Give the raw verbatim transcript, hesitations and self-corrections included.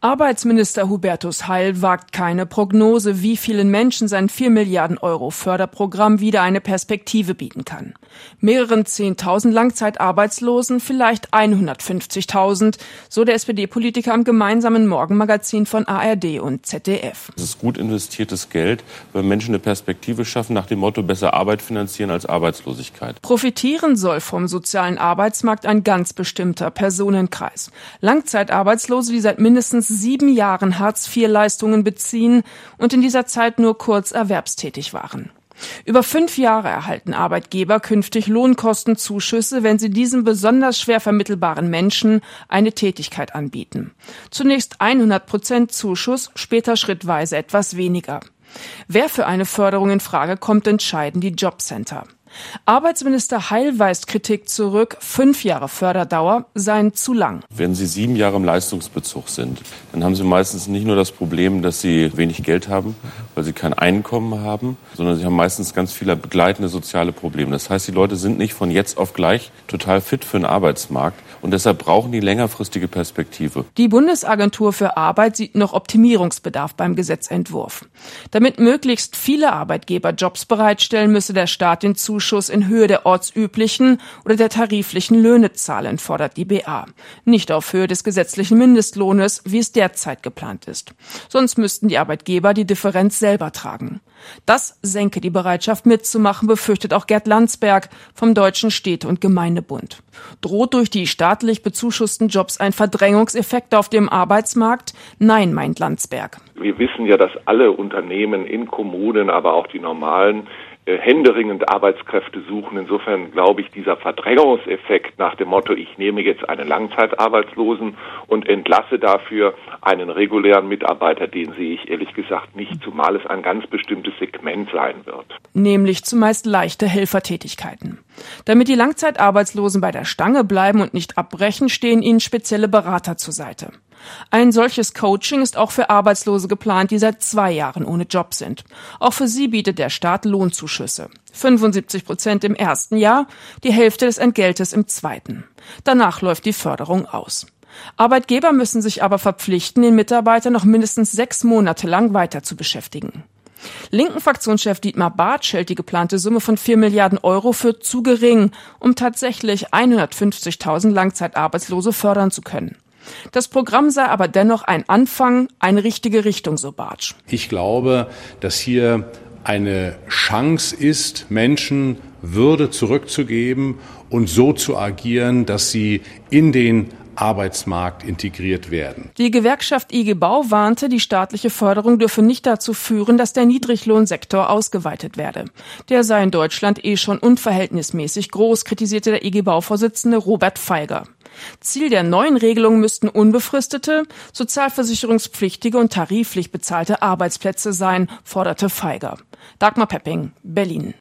Arbeitsminister Hubertus Heil wagt keine Prognose, wie vielen Menschen sein vier Milliarden Euro Förderprogramm wieder eine Perspektive bieten kann. Mehreren Zehntausend Langzeitarbeitslosen, vielleicht hundertfünfzigtausend, so der S P D-Politiker am gemeinsamen Morgenmagazin von A R D und Z D F. Das ist gut investiertes Geld, weil Menschen eine Perspektive schaffen nach dem Motto besser Arbeit finanzieren als Arbeitslosigkeit. Profitieren soll vom sozialen Arbeitsmarkt ein ganz bestimmter Personenkreis. Langzeitarbeitslose, die seit mindestens sieben Jahren Hartz vier Leistungen beziehen und in dieser Zeit nur kurz erwerbstätig waren. Über fünf Jahre erhalten Arbeitgeber künftig Lohnkostenzuschüsse, wenn sie diesen besonders schwer vermittelbaren Menschen eine Tätigkeit anbieten. Zunächst hundert Prozent Zuschuss, später schrittweise etwas weniger. Wer für eine Förderung in Frage kommt, entscheiden die Jobcenter. Arbeitsminister Heil weist Kritik zurück, fünf Jahre Förderdauer seien zu lang. Wenn Sie sieben Jahre im Leistungsbezug sind, dann haben Sie meistens nicht nur das Problem, dass Sie wenig Geld haben, weil Sie kein Einkommen haben, sondern Sie haben meistens ganz viele begleitende soziale Probleme. Das heißt, die Leute sind nicht von jetzt auf gleich total fit für den Arbeitsmarkt und deshalb brauchen die längerfristige Perspektive. Die Bundesagentur für Arbeit sieht noch Optimierungsbedarf beim Gesetzentwurf. Damit möglichst viele Arbeitgeber Jobs bereitstellen, müsse der Staat den Zuschuss in Höhe der ortsüblichen oder der tariflichen Löhne zahlen, fordert die B A. Nicht auf Höhe des gesetzlichen Mindestlohnes, wie es derzeit geplant ist. Sonst müssten die Arbeitgeber die Differenz selber tragen. Das senke die Bereitschaft mitzumachen, befürchtet auch Gerd Landsberg vom Deutschen Städte- und Gemeindebund. Droht durch die staatlich bezuschussten Jobs ein Verdrängungseffekt auf dem Arbeitsmarkt? Nein, meint Landsberg. Wir wissen ja, dass alle Unternehmen in Kommunen, aber auch die normalen, händeringend Arbeitskräfte suchen. Insofern glaube ich, dieser Verdrängungseffekt nach dem Motto, ich nehme jetzt einen Langzeitarbeitslosen und entlasse dafür einen regulären Mitarbeiter, den sehe ich ehrlich gesagt nicht, zumal es ein ganz bestimmtes Segment sein wird. Nämlich zumeist leichte Helfertätigkeiten. Damit die Langzeitarbeitslosen bei der Stange bleiben und nicht abbrechen, stehen ihnen spezielle Berater zur Seite. Ein solches Coaching ist auch für Arbeitslose geplant, die seit zwei Jahren ohne Job sind. Auch für sie bietet der Staat Lohnzuschüsse. fünfundsiebzig Prozent im ersten Jahr, die Hälfte des Entgeltes im zweiten. Danach läuft die Förderung aus. Arbeitgeber müssen sich aber verpflichten, den Mitarbeiter noch mindestens sechs Monate lang weiter zu beschäftigen. Linken-Fraktionschef Dietmar Bartsch hält die geplante Summe von vier Milliarden Euro für zu gering, um tatsächlich hundertfünfzigtausend Langzeitarbeitslose fördern zu können. Das Programm sei aber dennoch ein Anfang, eine richtige Richtung, so Bartsch. Ich glaube, dass hier eine Chance ist, Menschen Würde zurückzugeben und so zu agieren, dass sie in den Arbeitsmarkt integriert werden. Die Gewerkschaft I G Bau warnte, die staatliche Förderung dürfe nicht dazu führen, dass der Niedriglohnsektor ausgeweitet werde. Der sei in Deutschland eh schon unverhältnismäßig groß, kritisierte der I G Bau-Vorsitzende Robert Feiger. Ziel der neuen Regelung müssten unbefristete, sozialversicherungspflichtige und tariflich bezahlte Arbeitsplätze sein, forderte Feiger. Dagmar Pepping, Berlin.